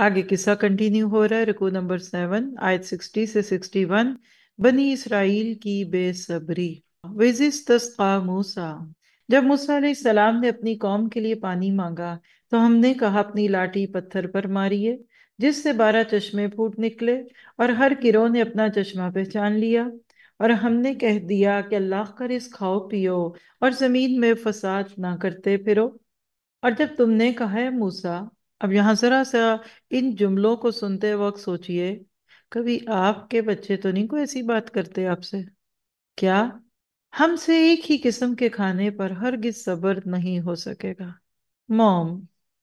آگے قصہ کنٹینیو ہو رہا ہے، رکوع نمبر 7 آیت 60 سے 61۔ بنی اسرائیل کی بے صبری۔ وَإِذِ اسْتَسْقَىٰ مُوسَىٰ، جب موسیٰ علیہ السلام نے اپنی قوم کے لیے پانی مانگا تو ہم نے کہا اپنی لاٹھی پتھر پر ماریے جس سے 12 چشمے پھوٹ نکلے، اور ہر گروہ نے اپنا چشمہ پہچان لیا، اور ہم نے کہہ دیا کہ اللہ کا رزق کھاؤ پیو اور زمین میں فساد نہ کرتے پھرو۔ اور جب تم نے کہا ہے موسیٰ، اب یہاں ذرا سا ان جملوں کو سنتے وقت سوچئے، کبھی آپ کے بچے تو نہیں کوئی ایسی بات کرتے آپ سے؟ کیا ہم سے ایک ہی قسم کے کھانے پر ہرگز صبر نہیں ہو سکے گا؟ موم،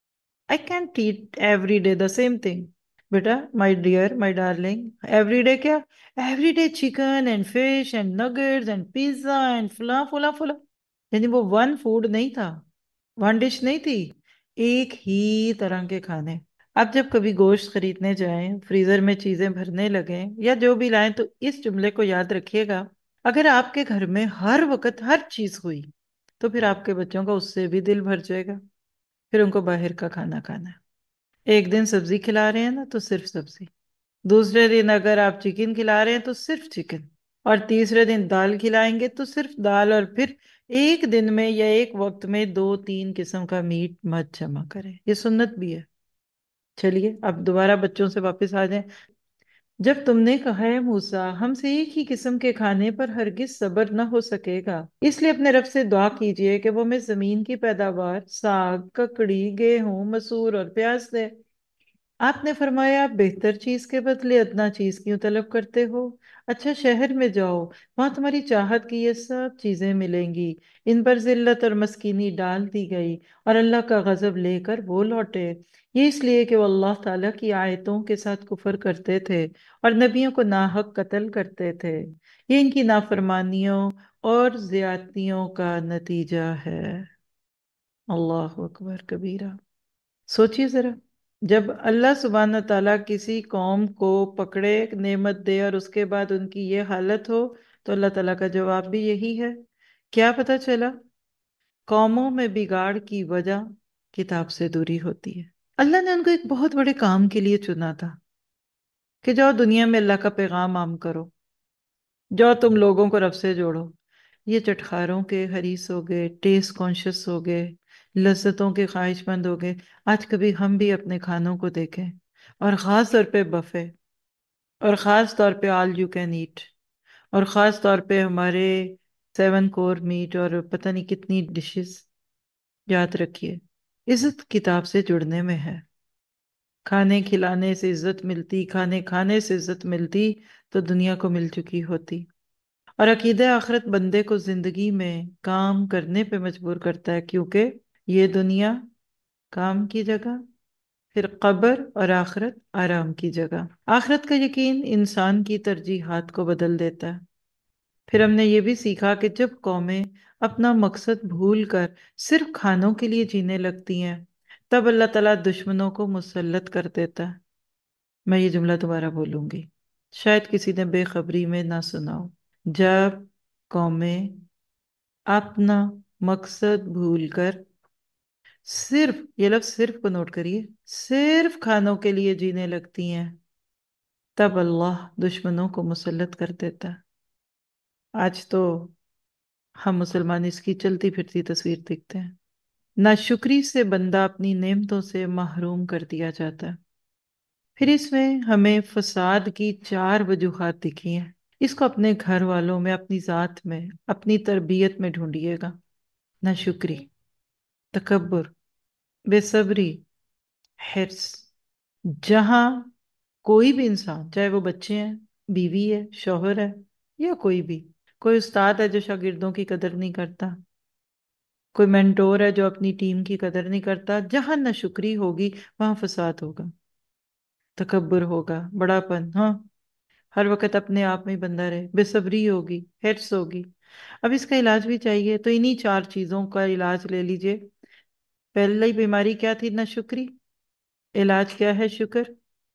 I can't eat every day the same thing. Beta, my dear, my darling, every day کیا؟ Every day chicken and fish and nuggets and pizza and فلاں فلاں فلاں، یعنی وہ ون فوڈ نہیں تھا، ون ڈش نہیں تھی، ایک ہی طرح کے کھانے۔ آپ جب کبھی گوشت خریدنے جائیں، فریزر میں چیزیں بھرنے لگیں یا جو بھی لائیں، تو اس جملے کو یاد رکھیے گا، اگر آپ کے گھر میں ہر وقت ہر چیز ہوئی تو پھر آپ کے بچوں کا اس سے بھی دل بھر جائے گا، پھر ان کو باہر کا کھانا کھانا ہے۔ ایک دن سبزی کھلا رہے ہیں نا تو صرف سبزی، دوسرے دن اگر آپ چکن کھلا رہے ہیں تو صرف چکن، اور تیسرے دن دال کھلائیں گے تو صرف دال، اور پھر ایک دن میں یا ایک وقت میں 2-3 قسم کا میٹ مت جمع کریں، یہ سنت بھی ہے۔ چلیے اب دوبارہ بچوں سے واپس آ جائیں۔ جب تم نے کہا ہے موسیٰ ہم سے ایک ہی قسم کے کھانے پر ہرگز صبر نہ ہو سکے گا، اس لیے اپنے رب سے دعا کیجئے کہ وہ ہمیں زمین کی پیداوار، ساگ، ککڑی، گیہوں، مسور اور پیاز دے۔ آپ نے فرمایا آپ بہتر چیز کے بدلے ادنا چیز کیوں طلب کرتے ہو؟ اچھا شہر میں جاؤ، وہاں تمہاری چاہت کی یہ سب چیزیں ملیں گی۔ ان پر ذلت اور مسکینی ڈال دی گئی اور اللہ کا غضب لے کر وہ لوٹے، یہ اس لیے کہ وہ اللہ تعالیٰ کی آیتوں کے ساتھ کفر کرتے تھے اور نبیوں کو ناحق قتل کرتے تھے۔ یہ ان کی نافرمانیوں اور زیادتیوں کا نتیجہ ہے۔ اللہ اکبر کبیرہ۔ سوچئے ذرا، جب اللہ سبحانہ تعالیٰ کسی قوم کو پکڑے، نعمت دے اور اس کے بعد ان کی یہ حالت ہو تو اللہ تعالیٰ کا جواب بھی یہی ہے۔ کیا پتہ چلا؟ قوموں میں بگاڑ کی وجہ کتاب سے دوری ہوتی ہے۔ اللہ نے ان کو ایک بہت بڑے کام کے لیے چنا تھا کہ جاؤ دنیا میں اللہ کا پیغام عام کرو، جاؤ تم لوگوں کو رب سے جوڑو۔ یہ چٹخاروں کے حریص ہو گئے، ٹیسٹ کانشس ہو گئے، لذتوں کے خواہش مند ہو گئے۔ آج کبھی ہم بھی اپنے کھانوں کو دیکھیں، اور خاص طور پہ بفے، اور خاص طور پہ آل یو کین ایٹ، اور خاص طور پہ ہمارے 7 کور میٹ اور پتہ نہیں کتنی ڈشز۔ یاد رکھیے، عزت کتاب سے جڑنے میں ہے۔ کھانے کھلانے سے عزت ملتی، کھانے کھانے سے عزت ملتی تو دنیا کو مل چکی ہوتی۔ اور عقیدہ آخرت بندے کو زندگی میں کام کرنے پہ مجبور کرتا ہے، کیونکہ یہ دنیا کام کی جگہ، پھر قبر اور آخرت آرام کی جگہ۔ آخرت کا یقین انسان کی ترجیحات کو بدل دیتا ہے۔ پھر ہم نے یہ بھی سیکھا کہ جب قومیں اپنا مقصد بھول کر صرف کھانوں کے لیے جینے لگتی ہیں، تب اللہ تعالیٰ دشمنوں کو مسلط کر دیتا ہے۔ میں یہ جملہ دوبارہ بولوں گی، شاید کسی نے بے خبری میں نہ سنا ہو۔ جب قومیں اپنا مقصد بھول کر صرف، یہ لفظ صرف کو نوٹ کریے، صرف کھانوں کے لیے جینے لگتی ہیں، تب اللہ دشمنوں کو مسلط کر دیتا ہے۔ آج تو ہم مسلمان اس کی چلتی پھرتی تصویر دیکھتے ہیں۔ ناشکری سے بندہ اپنی نعمتوں سے محروم کر دیا جاتا ہے۔ پھر اس میں ہمیں فساد کی 4 وجوہات دکھی ہیں۔ اس کو اپنے گھر والوں میں، اپنی ذات میں، اپنی تربیت میں ڈھونڈیے گا۔ ناشکری، تکبر، بے صبری، حرص۔ جہاں کوئی بھی انسان، چاہے وہ بچے ہیں، بیوی ہے، شوہر ہے، یا کوئی استاد ہے جو شاگردوں کی قدر نہیں کرتا، کوئی مینٹور ہے جو اپنی ٹیم کی قدر نہیں کرتا، جہاں ناشکری ہوگی وہاں فساد ہوگا، تکبر ہوگا، بڑا پن، ہاں، ہر وقت اپنے آپ میں بندہ رہے، بے صبری ہوگی، حرص ہوگی۔ اب اس کا علاج بھی چاہیے، تو انہی 4 چیزوں کا علاج لے لیجئے۔ پہلی بیماری کیا تھی؟ ناشکری۔ علاج کیا ہے؟ شکر۔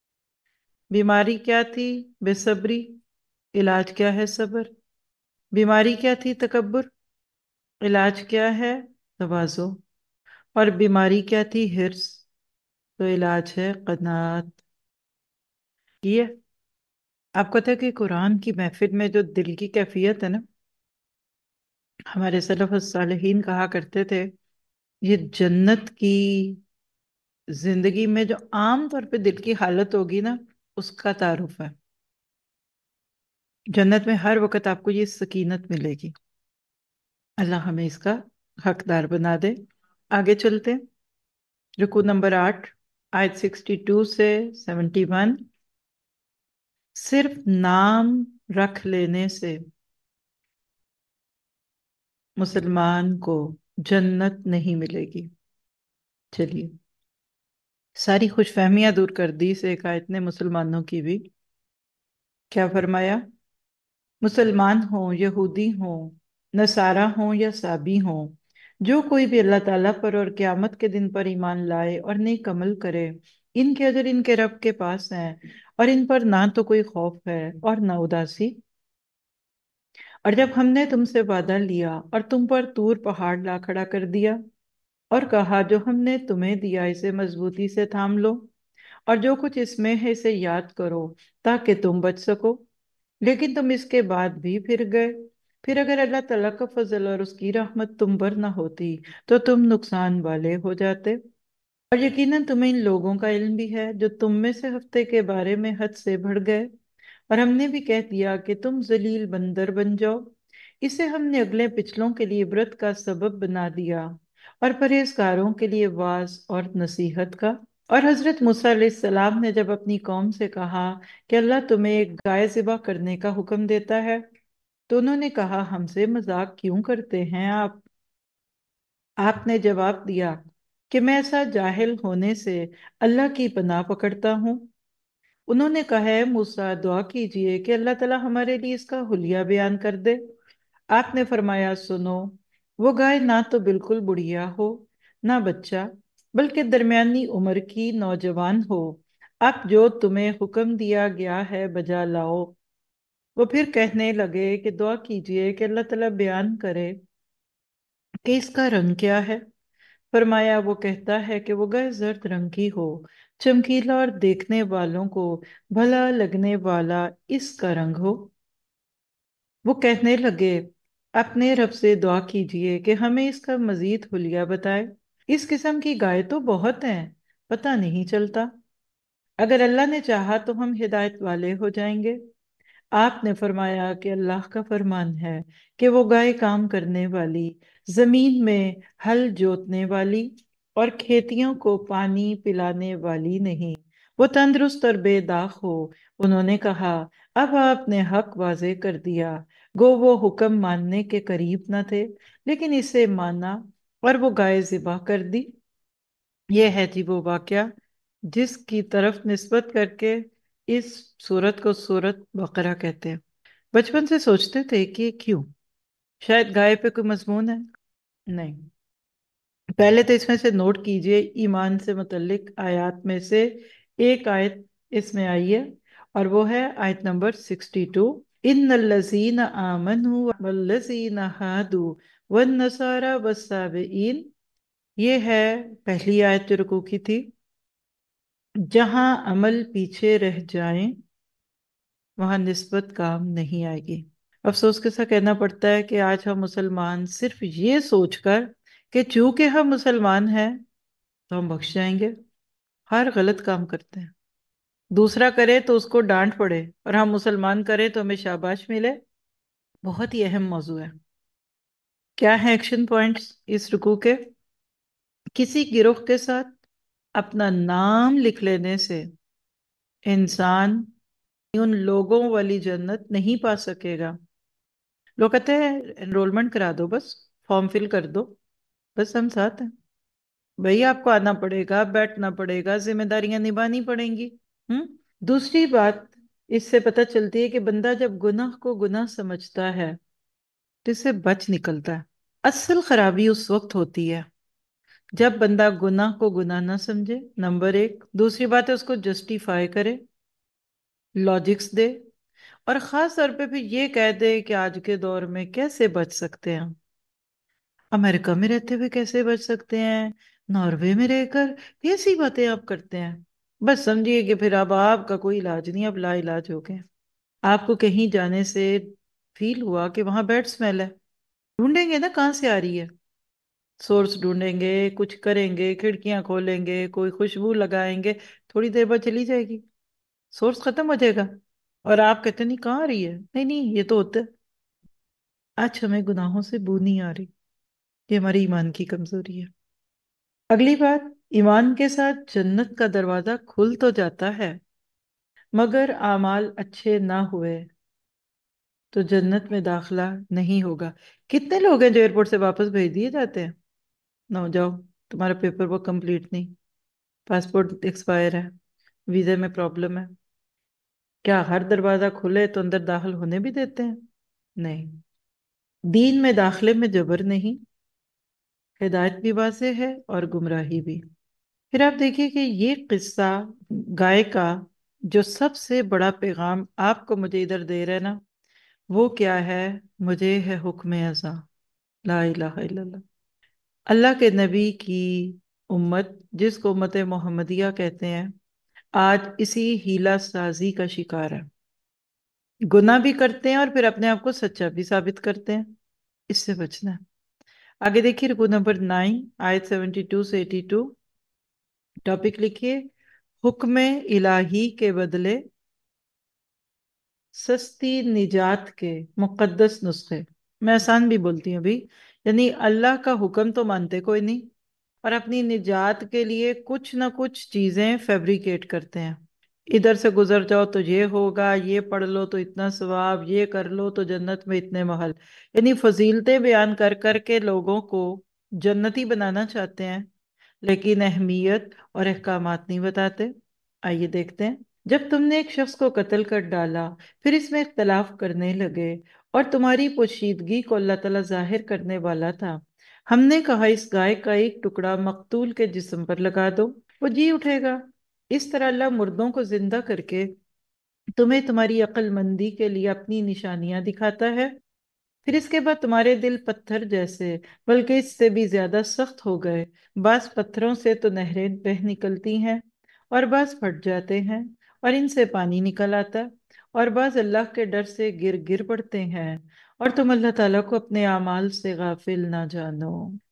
بیماری کیا تھی؟ بے صبری۔ علاج کیا ہے؟ صبر۔ بیماری کیا تھی؟ تکبر۔ علاج کیا ہے؟ تواضع۔ اور بیماری کیا تھی؟ حرص۔ تو علاج ہے قناعت. یہ آپ کو پتہ ہے کہ قرآن کی محفل میں جو دل کی کیفیت ہے نا، ہمارے سلف الصالحین کہا کرتے تھے یہ جنت کی زندگی میں جو عام طور پہ دل کی حالت ہوگی نا، اس کا تعارف ہے. جنت میں ہر وقت آپ کو یہ سکینت ملے گی. اللہ ہمیں اس کا حقدار بنا دے. آگے چلتے ہیں. رکوع نمبر 8، آیت 62 سے 71. صرف نام رکھ لینے سے مسلمان کو جنت نہیں ملے گی. چلیے، ساری خوش فہمیاں دور کر دی اس ایک آیت نے مسلمانوں کی بھی. کیا فرمایا؟ مسلمان ہوں، یہودی ہوں، نصارہ ہوں یا سابی ہوں، جو کوئی بھی اللہ تعالیٰ پر اور قیامت کے دن پر ایمان لائے اور نیک عمل کرے، ان کے اجر ان کے رب کے پاس ہیں، اور ان پر نہ تو کوئی خوف ہے اور نہ اداسی. اور جب ہم نے تم سے وعدہ لیا اور تم پر طور پہاڑ لا کھڑا کر دیا اور کہا جو ہم نے تمہیں دیا اسے مضبوطی سے تھام لو، اور جو کچھ اس میں ہے اسے یاد کرو تاکہ تم بچ سکو، لیکن تم اس کے بعد بھی پھر گئے. پھر اگر اللہ تعالیٰ کا فضل اور اس کی رحمت تم پر نہ ہوتی تو تم نقصان والے ہو جاتے. اور یقیناً تمہیں ان لوگوں کا علم بھی ہے جو تم میں سے ہفتے کے بارے میں حد سے بڑھ گئے، اور ہم نے بھی کہہ دیا کہ تم ذلیل بندر بن جاؤ. اسے ہم نے اگلے پچھلوں کے لیے عبرت کا سبب بنا دیا اور پرہیزگاروں کے لیے واعظ اور نصیحت کا. اور حضرت موسیٰ علیہ السلام نے جب اپنی قوم سے کہا کہ اللہ تمہیں ایک گائے ذبح کرنے کا حکم دیتا ہے، تو انہوں نے کہا ہم سے مذاق کیوں کرتے ہیں آپ؟ آپ نے جواب دیا کہ میں ایسا جاہل ہونے سے اللہ کی پناہ پکڑتا ہوں. انہوں نے کہا ہے موسیٰ دعا کیجئے کہ اللہ تعالیٰ ہمارے لیے اس کا حلیہ بیان کر دے. آپ نے فرمایا سنو، وہ گائے نہ تو بالکل بڑھیا ہو نہ بچہ، بلکہ درمیانی عمر کی نوجوان ہو. اب جو تمہیں حکم دیا گیا ہے بجا لاؤ. وہ پھر کہنے لگے کہ دعا کیجئے کہ اللہ تعالیٰ بیان کرے کہ اس کا رنگ کیا ہے. فرمایا وہ کہتا ہے کہ وہ گائے زرد رنگ کی ہو، چمکیلا اور دیکھنے والوں کو بھلا لگنے والا اس کا رنگ ہو. وہ کہنے لگے اپنے رب سے دعا کیجئے کہ ہمیں اس کا مزید حلیہ بتائے. اس قسم کی گائے تو بہت ہیں، پتہ نہیں چلتا. اگر اللہ نے چاہا تو ہم ہدایت والے ہو جائیں گے. آپ نے فرمایا کہ اللہ کا فرمان ہے کہ وہ گائے کام کرنے والی، زمین میں ہل جوتنے والی اور کھیتیوں کو پانی پلانے والی نہیں، وہ تندرست اور بے داغ ہو. انہوں نے کہا اب آپ نے حق واضح کر دیا. گو وہ حکم ماننے کے قریب نہ تھے لیکن اسے مانا اور وہ گائے ذبح کر دی. یہ ہے جی وہ واقعہ جس کی طرف نسبت کر کے اس سورت کو سورت بقرہ کہتے ہیں. بچپن سے سوچتے تھے کہ کیوں؟ شاید گائے پہ کوئی مضمون ہے؟ نہیں. پہلے تو اس میں سے نوٹ کیجئے ایمان سے متعلق آیات میں سے ایک آیت اس میں آئی ہے، اور وہ ہے آیت نمبر 62. ان الذین آمنوا والذین ہادوا والنصارى والصابئین. یہ ہے پہلی آیت جو رکوع کی تھی. جہاں عمل پیچھے رہ جائیں وہاں نسبت کام نہیں آئے گی. افسوس کے ساتھ کہنا پڑتا ہے کہ آج ہم مسلمان صرف یہ سوچ کر کہ چونکہ ہم مسلمان ہیں تو ہم بخش جائیں گے، ہر غلط کام کرتے ہیں. دوسرا کرے تو اس کو ڈانٹ پڑے اور ہم مسلمان کریں تو ہمیں شاباش ملے. بہت ہی اہم موضوع ہے. کیا ہیں ایکشن پوائنٹس اس رکوع کے؟ کسی گروہ کے ساتھ اپنا نام لکھ لینے سے انسان ان لوگوں والی جنت نہیں پا سکے گا. لوگ کہتے ہیں انرولمنٹ کرا دو، بس فارم فل کر دو، بس ہم ساتھ ہیں. بھئی آپ کو آنا پڑے گا، بیٹھنا پڑے گا، ذمہ داریاں نبھانی پڑیں گی. دوسری بات اس سے پتہ چلتی ہے کہ بندہ جب گناہ کو گناہ سمجھتا ہے تو اس سے بچ نکلتا ہے. اصل خرابی اس وقت ہوتی ہے جب بندہ گناہ کو گناہ نہ سمجھے، نمبر ایک. دوسری بات ہے اس کو جسٹیفائی کرے، لاجکس دے، اور خاص طور پہ پھر یہ کہہ دے کہ آج کے دور میں کیسے بچ سکتے ہیں، امریکہ میں رہتے ہوئے کیسے بچ سکتے ہیں، नॉर्वे में रहकर कैसी बातें आप करते हैं? बस समझिए कि फिर अब आपका कोई इलाज नहीं, अब ला इलाज हो गए। आपको कहीं जाने से फील हुआ कि वहां बैड स्मेल है, ढूंढेंगे ना कहाँ से आ रही है। सोर्स ढूंढेंगे, कुछ करेंगे, खिड़कियां खोलेंगे, कोई खुशबू लगाएंगे, थोड़ी देर बाद चली जाएगी, सोर्स खत्म हो जाएगा। और आप कहते नहीं कहाँ आ रही है, नहीं नहीं ये तो होता है। आज हमें गुनाहों से बू नहीं आ रही, ये हमारी ईमान की कमजोरी है। अगली बात, ईमान के साथ जन्नत का दरवाजा खुल तो जाता है, मगर आमाल अच्छे ना हुए तो जन्नत में दाखिला नहीं होगा। कितने लोग हैं जो एयरपोर्ट से वापस भेज दिए जाते हैं? ना जाओ, तुम्हारा पेपर वर्क कंप्लीट नहीं, पासपोर्ट एक्सपायर है, वीजे में प्रॉब्लम है। क्या हर दरवाजा खुले तो अंदर दाखिल होने भी देते हैं? नहीं। दीन में दाखिले में जबर नहीं, हिदायत भी वाज़ेह है और गुमराही भी। फिर आप देखिए कि ये किस्सा गाय का जो सबसे बड़ा पैगाम आपको मुझे इधर दे रहे हैं ना, वो क्या है? मुझे है हुक्म अज़ा, ला इलाहा इल्लल्लाह। अल्लाह के नबी की उम्मत, जिसको उम्मत मोहम्मदिया कहते हैं, आज इसी हीला साजी का शिकार है। गुनाह भी करते हैं और फिर अपने आप को सच्चा भी साबित करते हैं। इससे बचना है। आगे देखिए रुकू नंबर 9, आयत 72 से 82। टॉपिक लिखिए, हुक्म इलाही के बदले सस्ती निजात के मुकद्दस नुस्खे। मैं आसान भी बोलती हूँ अभी, यानी अल्लाह का हुक्म तो मानते कोई नहीं, और अपनी निजात के लिए कुछ ना कुछ चीजें फैब्रिकेट करते हैं। इधर से गुजर जाओ तो ये होगा, ये पढ़ लो तो इतना सवाब, ये कर लो तो जन्नत में इतने महल। यानी फजीलतें बयान कर करके लोगों को जन्नती बनाना चाहते हैं, लेकिन अहमियत और अहकामात नहीं बताते। आइए देखते हैं। जब तुमने एक शख्स को कत्ल कर डाला, फिर इसमें इख्तलाफ करने लगे, और तुम्हारी पोशीदगी को अल्लाह ताला जाहिर करने वाला था, हमने कहा इस गाय का एक टुकड़ा मकतूल के जिस्म पर लगा दो, वो जी उठेगा। इस तरह अल्लाह मुर्दों को जिंदा करके तुम्हें तुम्हारी अक्लमंदी के लिए अपनी निशानियां दिखाता है। फिर इसके बाद तुम्हारे दिल पत्थर जैसे, बल्कि इससे भी ज्यादा सख्त हो गए। बास पत्थरों से तो नहरें बह निकलती हैं, और बास फट जाते हैं और इनसे पानी निकल आता है, और बास अल्लाह के डर से गिर गिर पड़ते हैं। और तुम अल्लाह ताला को अपने अमाल से गाफिल ना जानो।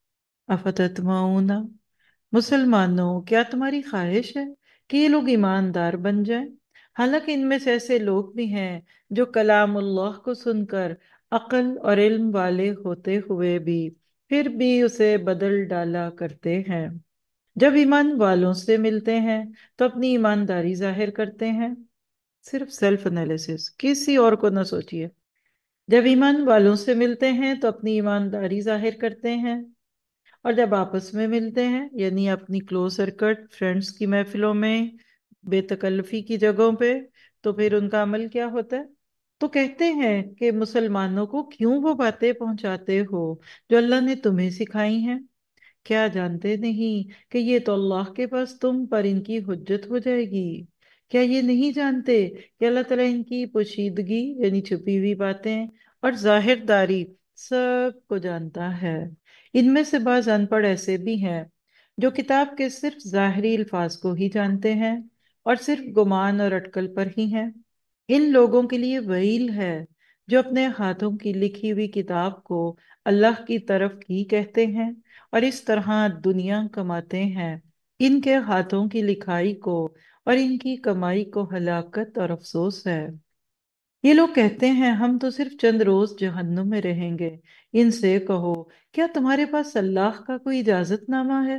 अफततमाउना, मुसलमानों क्या तुम्हारी ख्वाहिश है कि ये लोग ईमानदार बन जाएं? हालांकि इनमें से ऐसे लोग भी हैं जो कलामुल्लाह को सुनकर अक्ल और इल्म वाले होते हुए भी फिर भी उसे बदल डाला करते हैं। जब ईमान वालों से मिलते हैं तो अपनी ईमानदारी जाहिर करते हैं। सिर्फ सेल्फ एनालिसिस, किसी और को ना सोचिए। जब ईमान वालों से मिलते हैं तो अपनी ईमानदारी जाहिर करते हैं, और जब आपस में मिलते हैं यानी अपनी क्लोज सर्किट फ्रेंड्स की महफिलों में, बेतकल्लफी की जगहों पे, तो फिर उनका अमल क्या होता है? तो कहते हैं कि मुसलमानों को क्यों वो बातें पहुंचाते हो जो अल्लाह ने तुम्हें सिखाई हैं? क्या जानते नहीं कि ये तो अल्लाह के पास तुम पर इनकी हुज्जत हो जाएगी? क्या ये नहीं जानते कि अल्लाह ताला इनकी पोशीदगी यानी छुपी हुई बातें और जाहिरदारी सब को जानता है? इनमें से बाज अनपढ़ ऐसे भी हैं जो किताब के सिर्फ जाहिरी अल्फाज को ही जानते हैं और सिर्फ गुमान और अटकल पर ही हैं। इन लोगों के लिए वहील है जो अपने हाथों की लिखी हुई किताब को अल्लाह की तरफ ही कहते हैं और इस तरह दुनिया कमाते हैं। इनके हाथों की लिखाई को और इनकी कमाई को हलाकत और अफसोस है। ये लोग कहते हैं हम तो सिर्फ चंद रोज जहन्नुम में रहेंगे। इनसे कहो, क्या तुम्हारे पास अल्लाह का कोई इजाजतनामा है?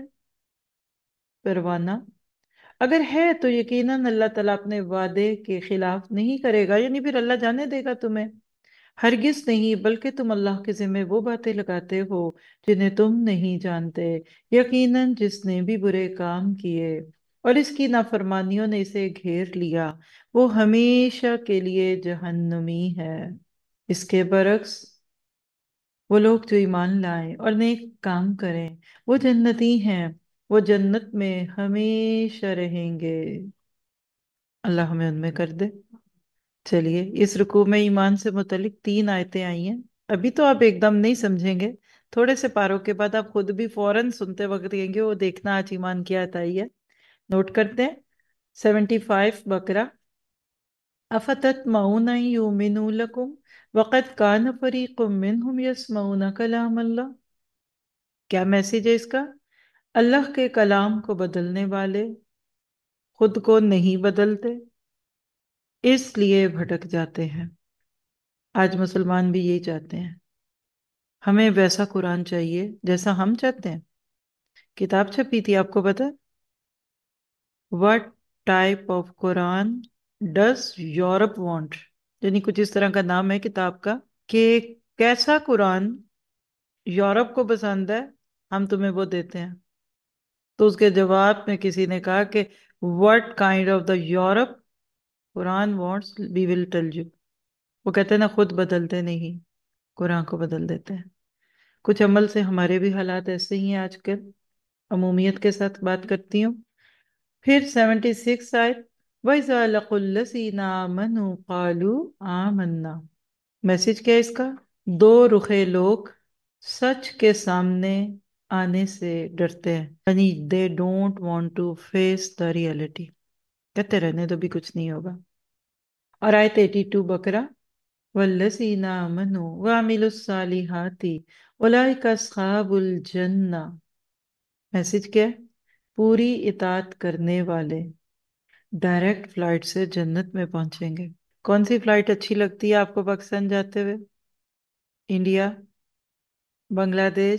परवाना, अगर है तो यकीनन अल्लाह ताला अपने वादे के खिलाफ नहीं करेगा, यानी फिर अल्लाह जाने देगा तुम्हें। हरगिज नहीं, बल्कि तुम अल्लाह के जिम्मे वो बातें लगाते हो जिन्हें तुम नहीं जानते। यकीनन जिसने भी बुरे काम किए और इसकी नाफरमानियों ने इसे घेर लिया, वो हमेशा के लिए जहन्नुमी है। इसके बरक्स वो लोग जो ईमान लाए और नेक काम करें, वो जन्नती हैं, वो जन्नत में हमेशा रहेंगे। अल्लाह हमें उनमें कर दे। चलिए, इस रुकू में ईमान से मुतलिक 3 आयतें आई हैं। अभी तो आप एकदम नहीं समझेंगे, تھوڑے سے پاروں کے بعد آپ خود بھی فوراً سنتے وقت کہیں گے وہ دیکھنا آج ایمان کیا آئی ہے. نوٹ کرتے ہیں. 75 بقرہ. افتتمعون ان یؤمنوا لکم وقد کان فریق منہم یسمعون کلام اللہ. کیا میسج ہے اس کا؟ اللہ کے کلام کو بدلنے والے خود کو نہیں بدلتے اس لیے بھٹک جاتے ہیں. آج مسلمان بھی یہی چاہتے ہیں. ہمیں ویسا قرآن چاہیے جیسا ہم چاہتے ہیں. کتاب چھپی تھی آپ کو پتا؟ What type of Quran does Europe want؟ یعنی کچھ اس طرح کا نام ہے کتاب کا کہ کیسا قرآن یورپ کو پسند ہے ہم تمہیں وہ دیتے ہیں. تو اس کے جواب میں کسی نے کہا کہ what kind of the Europe Quran wants we will tell you. وہ کہتے ہیں نا خود بدلتے نہیں قرآن کو بدل دیتے ہیں. کچھ عمل سے ہمارے بھی حالات ایسے ہی ہیں آج کل. عمومیت کے ساتھ بات کرتی ہوں. پھر 76 آیت. وَإِذَا لَقُوا الَّذِينَ آمَنُوا قَالُوا آمَنَّا. میسج کیا ہے اس کا؟ دو رخے لوگ سچ کے سامنے آنے سے ڈرتے ہیں. یعنی they don't want to face the reality. کہتے رہنے تو بھی کچھ نہیں ہوگا. اور آیت 82 بقرہ. وَالَّذِينَ آمَنُوا وَعَمِلُوا الصَّالِحَاتِ أُولَئِكَ أَصْحَابُ الْجَنَّةِ. میسج کیا ہے؟ پوری اطاعت کرنے والے ڈائریکٹ فلائٹ سے جنت میں پہنچیں گے. کون سی فلائٹ اچھی لگتی ہے آپ کو پاکستان جاتے ہوئے؟ انڈیا، بنگلہ دیش،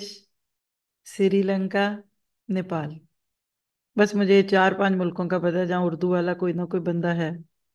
سری لنکا، نیپال. بس مجھے 4-5 ملکوں کا پتہ ہے جہاں اردو والا کوئی نہ کوئی بندہ ہے.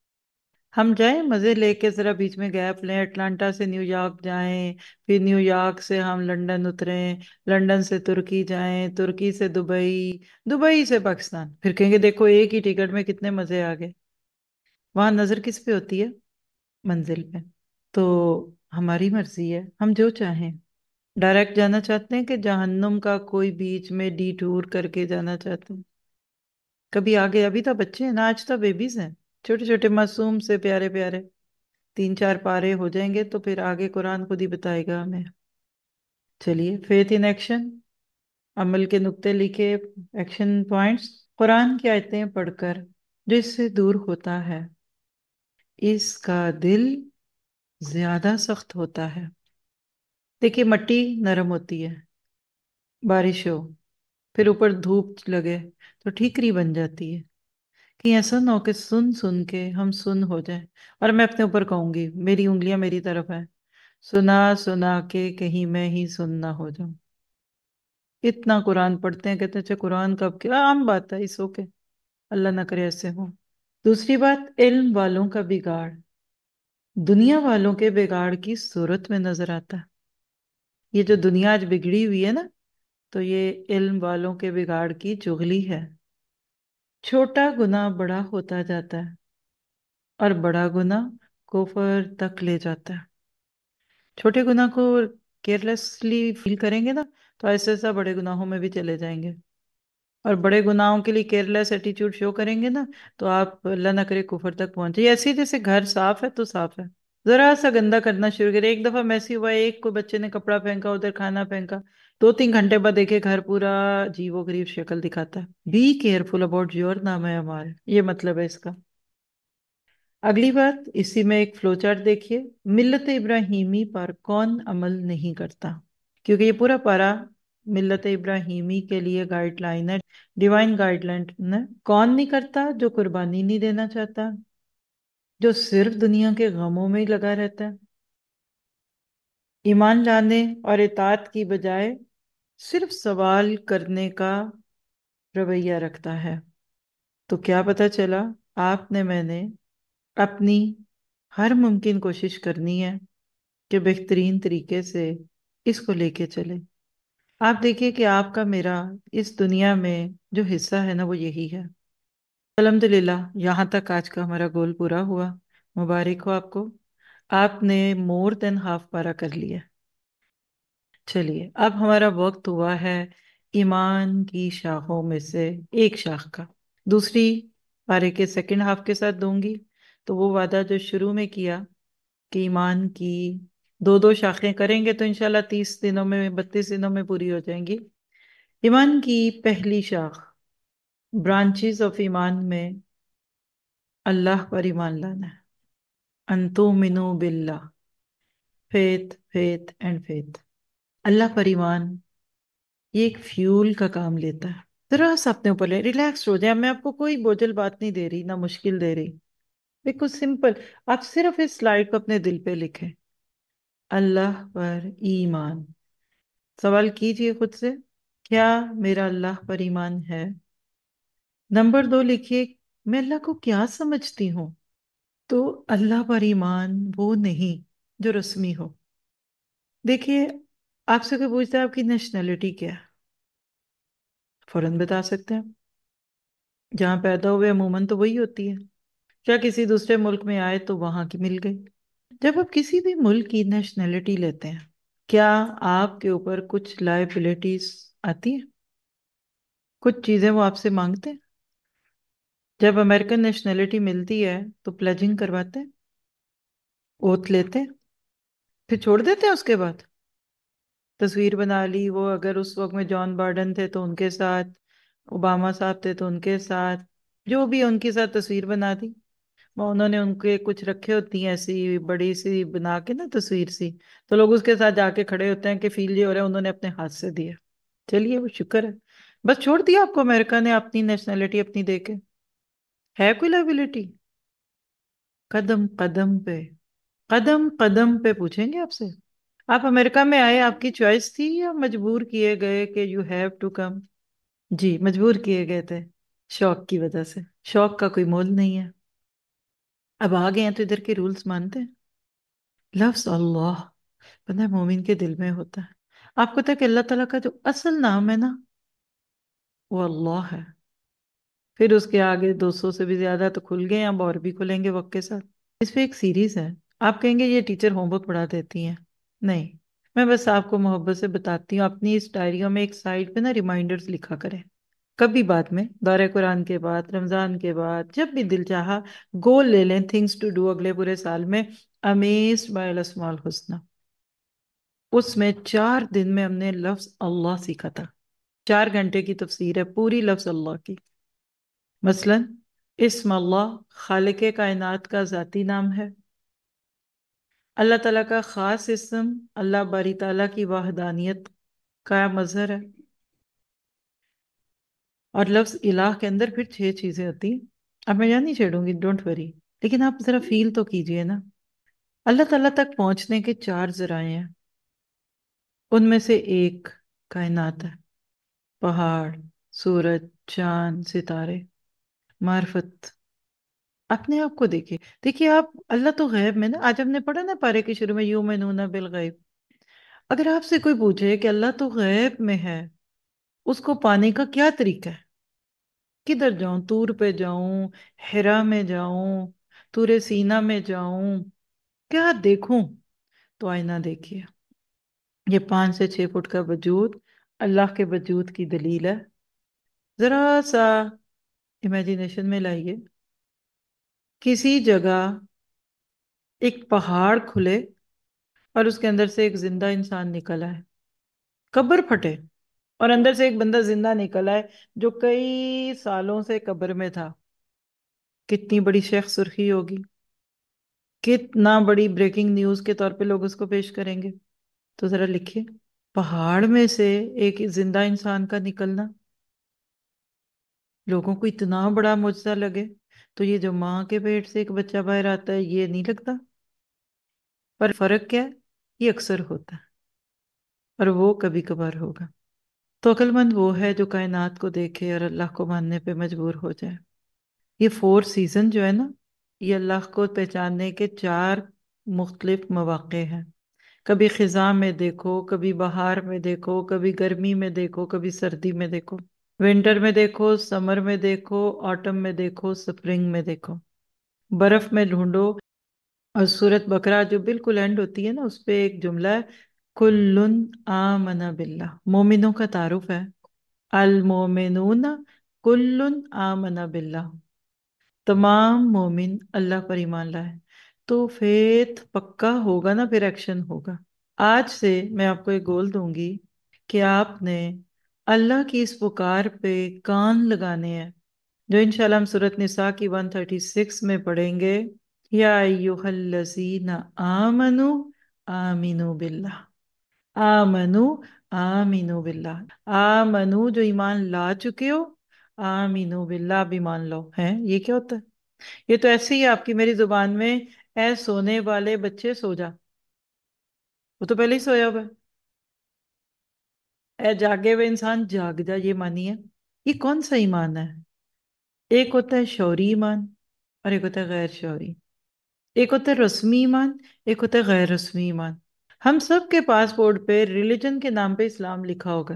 ہم جائیں مزے لے کے، ذرا بیچ میں گیپ لیں. اٹلانٹا سے نیو یارک جائیں، پھر نیو یارک سے ہم لنڈن اتریں، لنڈن سے ترکی جائیں، ترکی سے دبئی، دبئی سے پاکستان. پھر کہیں گے دیکھو ایک ہی ٹکٹ میں کتنے مزے آ گئے. وہاں نظر کس پہ ہوتی ہے؟ منزل پہ. تو ہماری مرضی ہے ہم جو چاہیں. ڈائریکٹ جانا چاہتے ہیں کہ جہنم کا کوئی بیچ میں ڈی ٹور کر کے جانا چاہتے ہیں؟ کبھی آگے ابھی تو بچے ہیں نا، آج تو بیبیز ہیں، چھوٹے چھوٹے معصوم سے پیارے پیارے. 3-4 پارے ہو جائیں گے تو پھر آگے قرآن خود ہی بتائے گا ہمیں. چلیے فیتھ ان ایکشن، عمل کے نقطے لکھے، ایکشن پوائنٹس. قرآن کی آیتیں پڑھ کر جو اس سے دور ہوتا ہے اس کا دل زیادہ سخت ہوتا ہے. دیکھیے مٹی نرم ہوتی ہے، بارش ہو پھر اوپر دھوپ لگے تو ٹھیکری بن جاتی ہے. کہیں ایسا نہ ہو کہ سن سن کے ہم سن ہو جائیں. اور میں اپنے اوپر کہوں گی، میری انگلیاں میری طرف ہیں، سنا سنا کے کہیں میں ہی سن نہ ہو جاؤں. اتنا قرآن پڑھتے ہیں کہتے ہیں اچھا قرآن کب کیا عام بات ہے، اس اوکے، اللہ نہ کرے ایسے ہو. دوسری بات، علم والوں کا بگاڑ دنیا والوں کے بگاڑ کی صورت میں نظر آتا ہے. یہ جو دنیا آج بگڑی ہوئی ہے نا، تو یہ علم والوں کے بگاڑ کی چغلی ہے. چھوٹا گناہ بڑا ہوتا جاتا ہے اور بڑا گناہ کفر تک لے جاتا ہے. چھوٹے گناہ کو کیئرلیسلی فیل کریں گے نا تو ایسے ایسا بڑے گناہوں میں بھی چلے جائیں گے. اور بڑے گناہوں کے لیے کیئرلیس ایٹیٹیوڈ شو کریں گے نا تو آپ اللہ نہ کرے کفر تک پہنچے. ایسے جیسے گھر صاف ہے تو صاف ہے، ذرا سا گندا کرنا شروع کرے. ایک دفعہ میسی ہوا، ایک کو بچے نے کپڑا پھینکا، ادھر کھانا پھینکا، 2-3 گھنٹے بعد دیکھے گھر پورا عجیب و غریب شکل دکھاتا ہے. بی کیئرفل اباؤٹ یور نام ہے ہمارے، یہ مطلب ہے اس کا. اگلی بات، اسی میں ایک فلو چارٹ دیکھیے. ملت ابراہیمی پر کون عمل نہیں کرتا؟ کیونکہ یہ پورا پارا ملت ابراہیمی کے لیے گائیڈ لائن ہے، ڈیوائن گائیڈ لائن ہے. کون نہیں کرتا؟ جو قربانی نہیں دینا چاہتا، جو صرف دنیا کے غموں میں ہی لگا رہتا ہے، ایمان لانے اور اطاعت کی بجائے صرف سوال کرنے کا رویہ رکھتا ہے. تو کیا پتہ چلا؟ آپ نے، میں نے اپنی ہر ممکن کوشش کرنی ہے کہ بہترین طریقے سے اس کو لے کے چلے. آپ دیکھیے کہ آپ کا میرا اس دنیا میں جو حصہ ہے نا وہ یہی ہے. الحمدللہ یہاں تک آج کا ہمارا گول پورا ہوا. مبارک ہو آپ کو، آپ نے مور دین ہاف پارا کر لیا. چلیے اب ہمارا وقت ہوا ہے ایمان کی شاخوں میں سے ایک شاخ کا. دوسری پارے کے سیکنڈ ہاف کے ساتھ دوں گی. تو وہ وعدہ جو شروع میں کیا کہ ایمان کی دو دو شاخیں کریں گے تو انشاءاللہ 30 دنوں میں 32 دنوں میں پوری ہو جائیں گی۔ ایمان کی پہلی شاخ، برانچز آف ایمان میں اللہ پر ایمان لانا ہے۔ ان تؤمنوا باللہ، فیتھ فیتھ اینڈ فیتھ۔ اللہ پر ایمان یہ ایک فیول کا کام لیتا ہے۔ ذرا سا اپنے اوپر ریلیکس ہو جائے، میں آپ کو کوئی بوجھل بات نہیں دے رہی، نہ مشکل دے رہی، بالکل سمپل۔ آپ صرف اس سلائیڈ کو اپنے دل پہ لکھیں، اللہ پر ایمان۔ سوال کیجئے خود سے، کیا میرا اللہ پر ایمان ہے؟ نمبر 2 لکھیے، میں اللہ کو کیا سمجھتی ہوں؟ تو اللہ پر ایمان وہ نہیں جو رسمی ہو۔ دیکھیے، آپ سے کوئی پوچھتا ہے آپ کی نیشنلٹی کیا ہے، فوراً بتا سکتے ہیں۔ جہاں پیدا ہوئے عموماً تو وہی ہوتی ہے، کیا کسی دوسرے ملک میں آئے تو وہاں کی مل گئی۔ جب آپ کسی بھی ملک کی نیشنلٹی لیتے ہیں، کیا آپ کے اوپر کچھ لائبلٹیز آتی ہیں؟ کچھ چیزیں وہ آپ سے مانگتے ہیں؟ جب امریکن نیشنلٹی ملتی ہے تو پلیجنگ کرواتے ہیں، اوتھ لیتے ہیں، پھر چھوڑ دیتے ہیں۔ اس کے بعد تصویر بنا لی، وہ اگر اس وقت میں جان بارڈن تھے تو ان کے ساتھ، اوباما صاحب تھے تو ان کے ساتھ، جو بھی ان کے ساتھ تصویر بنا دی۔ وہ انہوں نے ان کے کچھ رکھے ہوتی ہیں ایسی بڑی سی بنا کے نا تصویر سی، تو لوگ اس کے ساتھ جا کے کھڑے ہوتے ہیں کہ فیل یہ ہو رہا ہے انہوں نے اپنے ہاتھ سے دیا۔ چلیے وہ شکر ہے، بس چھوڑ دیا آپ کو امریکہ نے اپنی نیشنلٹی اپنی دے کے۔ ہے کوئی لائبلٹی؟ قدم قدم پہ، قدم قدم پہ پوچھیں گے آپ سے۔ آپ امریکہ میں آئے، آپ کی چوائس تھی یا مجبور کیے گئے کہ یو ہیو ٹو کم؟ جی مجبور کیے گئے تھے، شوق کی وجہ سے۔ شوق کا کوئی مول نہیں ہے۔ اب آ گئے ہیں تو ادھر کے رولز مانتے ہیں۔ لفظ اللہ پتہ ہے مومن کے دل میں ہوتا ہے۔ آپ کو پتہ ہے کہ اللہ تعالیٰ کا جو اصل نام ہے نا وہ اللہ ہے، پھر اس کے آگے 200 سے بھی زیادہ تو کھل گئے ہیں، اب اور بھی کھلیں گے وقت کے ساتھ۔ اس پہ ایک سیریز ہے، آپ کہیں گے یہ ٹیچر ہوم ورک پڑھا دیتی ہیں، نہیں، میں بس آپ کو محبت سے بتاتی ہوں۔ اپنی اس ڈائریوں میں ایک سائڈ پہ نا ریمائنڈرز لکھا کریں، کبھی بعد میں دورہ قرآن کے بعد، رمضان کے بعد، جب بھی دل چاہا گول لے لیں، تھنگس ٹو ڈو اگلے پورے سال میں۔ امیزڈ بائی الاسماء الحسنی، اس میں 4 دن میں ہم نے لفظ اللہ سیکھا تھا۔ 4 گھنٹے کی تفسیر ہے پوری لفظ اللہ کی۔ مثلا اسم اللہ خالق کائنات کا ذاتی نام ہے، اللہ تعالیٰ کا خاص اسم اللہ باری تعالیٰ کی وحدانیت کا مظہر ہے، اور لفظ الہ کے اندر پھر 6 چیزیں ہوتی ہیں۔ اب میں یہاں نہیں چھیڑوں گی، ڈونٹ وری، لیکن آپ ذرا فیل تو کیجئے نا۔ اللہ تعالیٰ تک پہنچنے کے 4 ذرائع ہیں، ان میں سے ایک کائنات ہے، پہاڑ، سورج، چاند، ستارے، معرفت۔ اپنے آپ کو دیکھیے، دیکھیے آپ، اللہ تو غیب میں نا، آج ہم نے پڑھا نا پارے کے شروع میں یؤمنون بالغیب۔ اگر آپ سے کوئی پوچھے کہ اللہ تو غیب میں ہے، اس کو پانے کا کیا طریقہ ہے؟ کدھر جاؤں؟ طور پہ جاؤں؟ حرا میں جاؤں؟ طور سینا میں جاؤں؟ کیا دیکھوں؟ تو آئینہ دیکھیے، یہ 5 سے 6 فٹ کا وجود اللہ کے وجود کی دلیل ہے۔ ذرا سا امیجینیشن میں لائیے، کسی جگہ ایک پہاڑ کھلے اور اس کے اندر سے ایک زندہ انسان نکل آئے، قبر پھٹے اور اندر سے ایک بندہ زندہ نکل آئے جو کئی سالوں سے قبر میں تھا، کتنی بڑی شیخ سرخی ہوگی، کتنا بڑی بریکنگ نیوز کے طور پہ لوگ اس کو پیش کریں گے۔ تو ذرا لکھیے، پہاڑ میں سے ایک زندہ انسان کا نکلنا لوگوں کو اتنا بڑا معجزہ لگے، تو یہ جو ماں کے پیٹ سے ایک بچہ باہر آتا ہے یہ نہیں لگتا؟ پر فرق کیا ہے؟ یہ اکثر ہوتا ہے اور وہ کبھی کبھار ہوگا۔ تو عقل مند وہ ہے جو کائنات کو دیکھے اور اللہ کو ماننے پہ مجبور ہو جائے۔ یہ 4 سیزن جو ہے نا، یہ اللہ کو پہچاننے کے 4 مختلف مواقع ہیں۔ کبھی خزاں میں دیکھو، کبھی بہار میں دیکھو، کبھی گرمی میں دیکھو، کبھی سردی میں دیکھو، ونٹر میں دیکھو، سمر میں دیکھو، آٹم میں دیکھو، سپرنگ میں دیکھو، برف میں ڈھونڈو۔ اور سورت بقرہ جو بالکل اینڈ ہوتی ہے نا، اس پہ ایک جملہ ہے، کلن آمن باللہ، مومنوں کا تعارف ہے، المومنون کلن آمن باللہ، تمام مومن اللہ پر ایمان لائے۔ تو فیتھ پکا ہوگا نا، پھر ایکشن ہوگا۔ آج سے میں آپ کو ایک گول دوں گی کہ آپ نے اللہ کی اس پکار پہ کان لگانے ہیں، جو انشاءاللہ ہم سورۃ نساء کی 136 میں پڑھیں گے۔ یا ایھا الذین آمنو آمنو باللہ، آمنو آمنو باللہ، آمنو جو ایمان لا چکے ہو، آمنو باللہ بھی مان لو ہے۔ یہ کیا ہوتا ہے؟ یہ تو ایسے ہی آپ کی میری زبان میں اے سونے والے بچے سو جا، وہ تو پہلے ہی سویا ہوا ہے۔ اے جاگے ہوئے انسان جاگ جا، یہ مانی ہے۔ یہ کون سا ایمان ہے؟ ایک ہوتا ہے شعوری ایمان اور ایک ہوتا ہے غیر شعوری، ایک ہوتا ہے رسمی ایمان، ایک ہوتا ہے غیر رسمی ایمان۔ ہم سب کے پاسپورٹ پہ ریلیجن کے نام پہ اسلام لکھا ہوگا،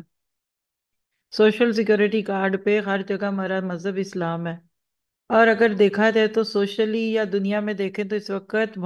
سوشل سیکورٹی کارڈ پہ ہر جگہ ہمارا مذہب اسلام ہے، اور اگر دیکھا جائے تو سوشلی یا دنیا میں دیکھیں تو اس وقت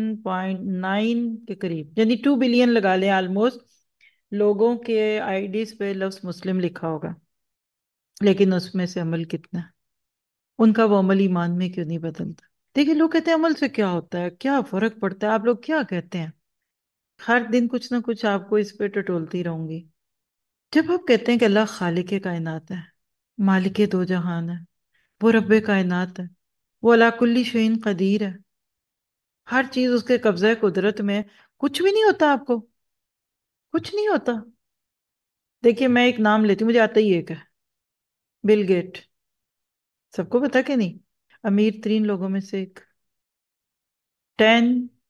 1.9 کے قریب، یعنی 2 بلین لگا لیں آلموسٹ، لوگوں کے آئی ڈیز پہ لفظ مسلم لکھا ہوگا، لیکن اس میں سے عمل کتنا ہے؟ ان کا وہ عمل ایمان میں کیوں نہیں بدلتا؟ دیکھیں لوگ کہتے ہیں عمل سے کیا ہوتا ہے، کیا فرق پڑتا ہے، آپ لوگ کیا کہتے ہیں؟ ہر دن کچھ نہ کچھ آپ کو اس پہ ٹٹولتی رہوں گی۔ جب آپ کہتے ہیں کہ اللہ خالق کائنات ہے، مالک دو جہان ہے، وہ رب کائنات ہے، وہ علی کل شیء قدیر ہے، ہر چیز اس کے قبضہ قدرت میں، کچھ بھی نہیں ہوتا آپ کو، کچھ نہیں ہوتا۔ دیکھیے میں ایک نام لیتی ہوں، مجھے آتا ہی ایک ہے، بل گیٹ، سب کو پتا کہ نہیں؟ امیر ترین لوگوں میں سے ایک، 10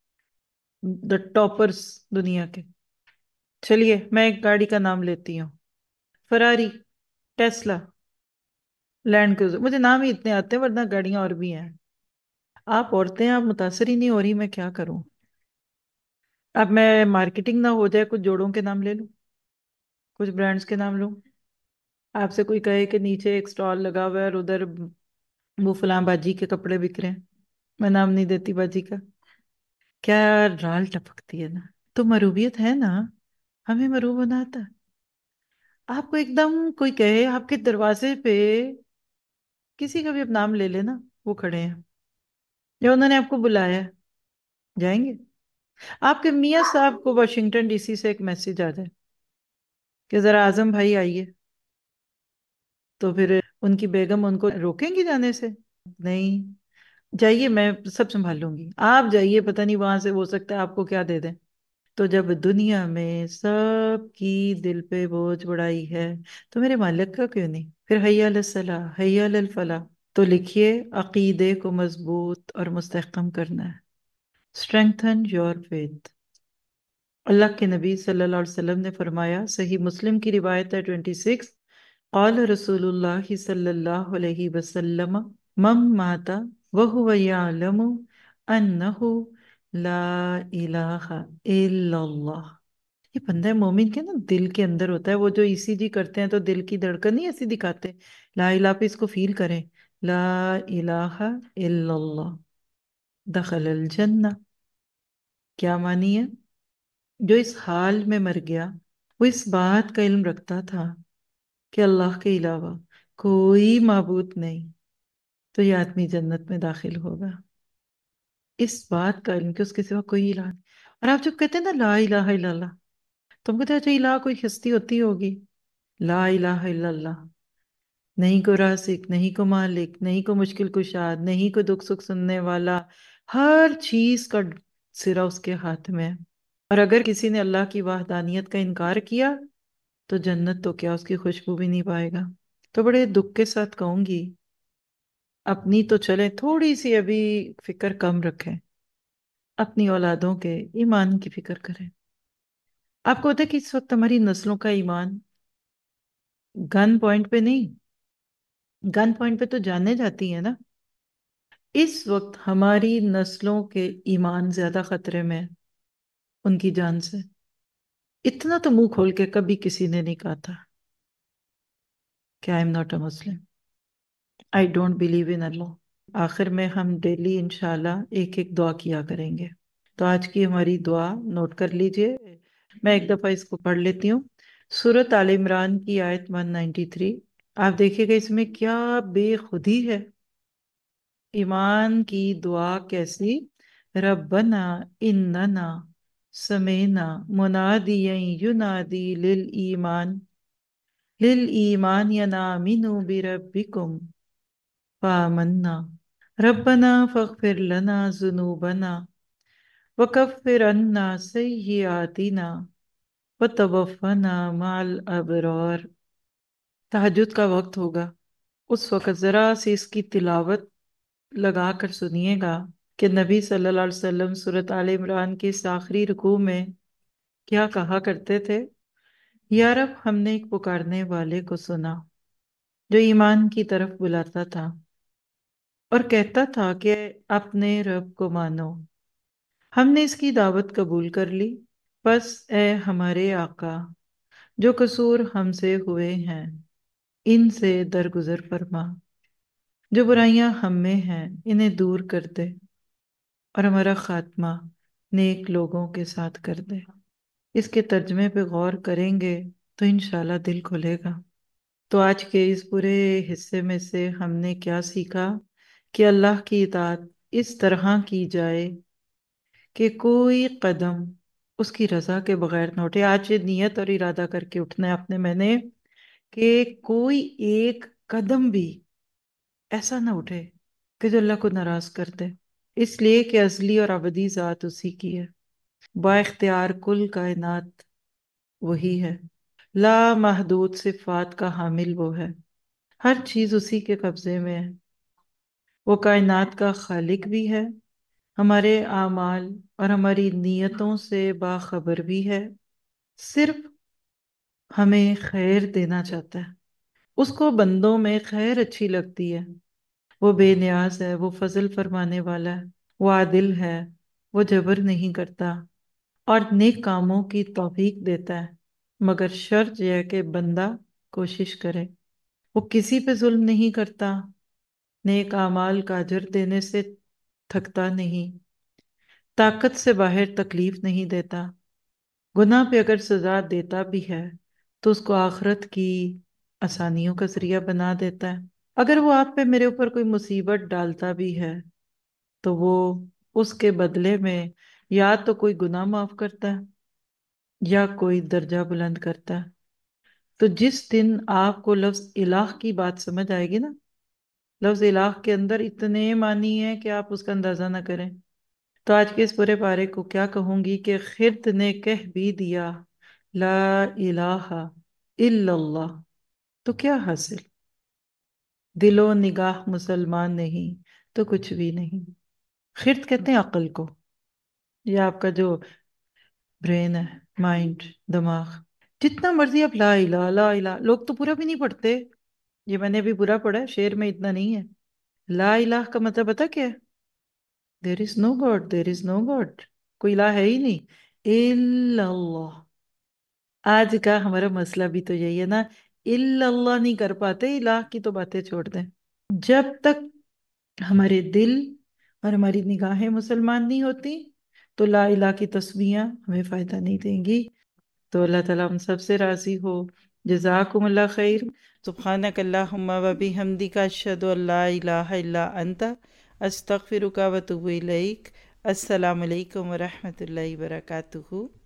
دا ٹاپرز دنیا کے۔ چلیے میں ایک گاڑی کا نام لیتی ہوں، فراری، ٹیسلا، لینڈ کروزر، مجھے نام ہی اتنے آتے ہیں، ورنہ گاڑیاں اور بھی ہیں۔ آپ عورتیں آپ متاثر ہی نہیں ہو رہی، میں کیا کروں؟ اب میں مارکیٹنگ نہ ہو جائے، کچھ جوڑوں کے نام لے لوں، کچھ برانڈز کے نام لوں۔ آپ سے کوئی کہے کہ نیچے ایک سٹال لگا ہوا ہے اور ادھر وہ فلاں باجی کے کپڑے بک رہے ہیں، میں نام نہیں دیتی باجی کا، کیا رال ٹپکتی ہے نا؟ تو مروبیت ہے نا، ہمیں مروب ہونا آتا ہے۔ آپ کو ایک دم کوئی کہے آپ کے دروازے پہ کسی کا بھی اب نام لے لینا، وہ کھڑے ہیں یا انہوں نے آپ کو بلایا ہے، جائیں گے؟ آپ کے میاں صاحب کو واشنگٹن ڈی سی سے ایک میسج آ جائے کہ ذرا اعظم بھائی آئیے، تو پھر ان کی بیگم ان کو روکیں گی جانے سے؟ نہیں، جائیے میں سب سنبھال لوں گی، آپ جائیے، پتہ نہیں وہاں سے ہو سکتا ہے آپ کو کیا دے دیں۔ تو جب دنیا میں سب کی دل پہ بوجھ بڑھائی ہے تو میرے مالک کا کیوں نہیں؟ پھر حی علی الصلاح، حی علی الفلاح، تو لکھیے عقیدے کو مضبوط اور مستحکم کرنا ہے، strengthen your faith۔ اللہ کے نبی صلی اللہ علیہ وسلم نے فرمایا، صحیح مسلم کی روایت ہے 26، قال رسول اللہ صلی اللہ علیہ وسلم من مات وهو يعلم انه لا الہ الا اللہ۔ یہ بندہ مومن کے نا دل کے اندر ہوتا ہے، وہ جو ای سی جی کرتے ہیں تو دل کی دھڑکن نہیں ایسی دکھاتے، لا الہ پہ اس کو فیل کریں، لا الہ الا اللہ، دخل الجنہ۔ کیا معنی ہے؟ جو اس حال میں مر گیا، وہ اس بات کا علم رکھتا تھا کہ اللہ کے علاوہ کوئی معبود نہیں، تو یہ آدمی جنت میں داخل ہوگا، اس بات کا علم کہ اس کے سوا کوئی الہ نہیں۔ اور آپ جب کہتے ہیں نا لا الہ الا اللہ، تم کہتے ہیں اچھا الہ کوئی ہستی ہوتی ہوگی، لا الہ الا اللہ، نہیں کو رازق، نہیں کو مالک، نہیں کو مشکل کشاد، نہیں کو دکھ سکھ سننے والا، ہر چیز کا سرا اس کے ہاتھ میں ہے۔ اور اگر کسی نے اللہ کی وحدانیت کا انکار کیا تو جنت تو کیا اس کی خوشبو بھی نہیں پائے گا۔ تو بڑے دکھ کے ساتھ کہوں گی، اپنی تو چلے تھوڑی سی ابھی فکر کم رکھیں، اپنی اولادوں کے ایمان کی فکر کریں۔ آپ کو ہوتا ہے کہ اس وقت ہماری نسلوں کا ایمان گن پوائنٹ پہ نہیں، گن پوائنٹ پہ تو جانے جاتی ہے نا، اس وقت ہماری نسلوں کے ایمان زیادہ خطرے میں ہے ان کی جان سے۔ اتنا تو منہ کھول کے کبھی کسی نے نہیں کہا تھا کہ I am not a Muslim, I don't believe in Allah. آخر میں ہم ڈیلی انشاءاللہ ایک ایک دعا کیا کریں گے، تو آج کی ہماری دعا نوٹ کر لیجئے، میں ایک دفعہ اس کو پڑھ لیتی ہوں۔ سورۃ آل عمران کی آیت 193، آپ دیکھیے گا اس میں کیا بے خودی ہے، ایمان کی دعا کیسی، रब्बना इन्नना समेना मुनादियन युनादी लिल ईमान यनामिनु बिरब्बिकुम फामन्ना रब्बना फगफिर लना जुनूबना वकफ्फिर अन्ना सय्यिआतिना वतवफ़्फ़ना माल अबरार। तहज्जुद का वक्त होगा, उस वक्त जरा सी इसकी तिलावत लगा कर सुनिएगा कि नबी सल्लल्लाहु अलैहि वसल्लम सूरत आल इमरान के इस आखिरी रुकू में क्या कहा करते थे। या रब, हमने एक पुकारने वाले को सुना जो ईमान की तरफ बुलाता था और कहता था कि अपने रब को मानो। हमने इसकी दावत कबूल कर ली। बस ए हमारे आका, जो कसूर हमसे हुए हैं इनसे दरगुजर फरमा। जो बुराइयां हम में हैं इन्हें दूर कर दे और हमारा खात्मा नेक लोगों के साथ कर दे। इसके तर्जमे पे गौर करेंगे तो इंशाल्लाह दिल खुलेगा। तो आज के इस पूरे हिस्से में से हमने क्या सीखा कि अल्लाह की इताअत इस तरह की जाए कि कोई कदम उसकी रजा के बगैर न उठे। आज ये नियत और इरादा करके उठना है अपने मैंने कि कोई एक कदम भी ऐसा ना उठे कि जो अल्लाह को नाराज कर दे। इसलिए कि असली और अबदी जात उसी की है, बाइख्तियार कुल कायनात वही है, ला महदूद सिफात का हामिल वो है, हर चीज उसी के कब्जे में है। वो कायनात का खालिक भी है, हमारे आमाल और हमारी नीयतों से बाखबर भी है। सिर्फ हमें खैर देना चाहता है, उसको बंदों में खैर अच्छी लगती है। वो बेनियाज है, वो फजल फरमाने वाला है, वो आदिल है, वो जबर नहीं करता और नेक कामों की तौफीक देता है। मगर शर्त यह है कि बंदा कोशिश करे। वो किसी पे जुल्म नहीं करता, नेक आमाल का अजर देने से थकता नहीं, ताकत से बाहर तकलीफ नहीं देता। गुनाह पे अगर सजा देता भी है तो उसको आखिरत की आसानियों का जरिया बना देता है। अगर वो आप पे मेरे ऊपर कोई मुसीबत डालता भी है तो वो उसके बदले में या तो कोई गुनाह माफ करता है या कोई दर्जा बुलंद करता है। तो जिस दिन आपको लफ्ज इलाह की बात समझ आएगी ना, लफ्ज इलाह के अंदर इतने मानी है कि आप उसका अंदाजा ना करें। तो आज के इस पूरे पारे को क्या कहूंगी कि खिर्द ने कह भी दिया ला इलाहा इल्लल्लाह, तो क्या हासिल। दिलो निगाह मुसलमान नहीं तो कुछ भी नहीं। खिर्द कहते हैं अक्ल को, या आपका जो ब्रेन है, माइंड, दिमाग। जितना मर्जी आप ला इला, लोग तो पूरा भी नहीं पढ़ते। ये मैंने भी पूरा पढ़ा है, शेर में इतना नहीं है। ला इलाह का मतलब पता क्या है? There is no god, there is no god, कोई इलाह है ही नहीं इल्लल्लाह। आज का हमारा मसला भी तो यही है ना, इल्लल्लाह नहीं कर पाते, इलाह की तो बातें छोड़ दें। जब तक हमारे दिल और हमारी निगाहें मुसलमान नहीं होती तो ला इलाह की तस्बीहां हमें फायदा नहीं देंगी। तो अल्लाह ताला हम सब से राजी हो। जज़ाकुमुल्लाह खैर। सुब्हानक अल्लाहुम्मा व बिहम्दिका अशहदु अल्ला इलाहा इल्ला अंता अस्तगफिरुका व अतूबु इलैक। अस्सलामु अलैकुम व रहमतुल्लाहि व बरकातुहू।